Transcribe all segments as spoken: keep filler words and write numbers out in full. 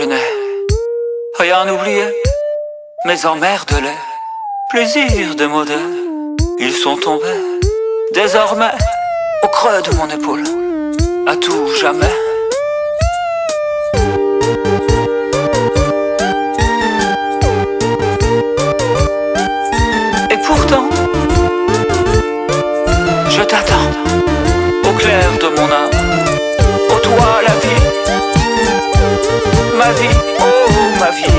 je n'ai rien oublié, mes emmerdes-les plaisirs démodés, ils sont tombés désormais au creux de mon épaule, à tout jamais. Et pourtant, je t'attends au clair de mon âme, ô toi la vie, ma vie, oh ma vie.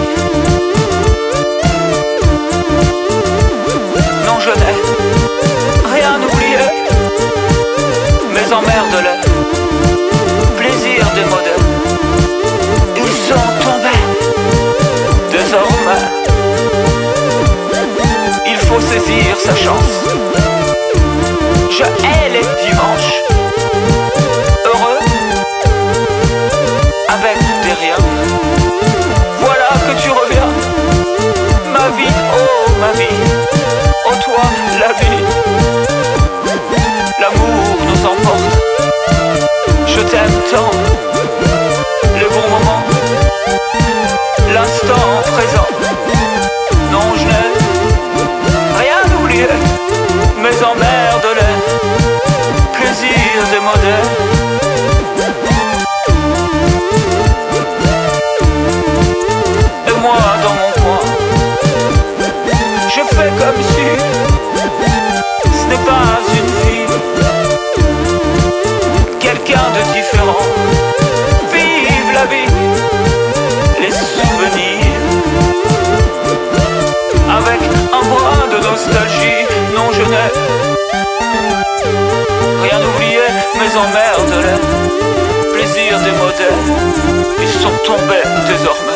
Non, je n'ai rien oublié, mes emmerdes-les plaisirs démodés, ils sont tombés désormais. Il faut saisir sa chance. Je hais les dimanches heureux avec des riens. Voilà que tu reviens, ma vie, oh ma vie, oh toi la vie. L'amour nous emporte, je t'aime tant. Les bons moments, l'instant présent. Non, je n'ai rien oublié, mes emmerdes-les plaisirs démodés. Et moi dans mon coin, je fais comme si ce n'est pas une vie, quelqu'un de différent. Vive la vie, les souvenirs, avec un brin de nostalgie. Non, je n'ai rien oublié, mes emmerdes-les plaisirs démodés, ils sont tombés désormais.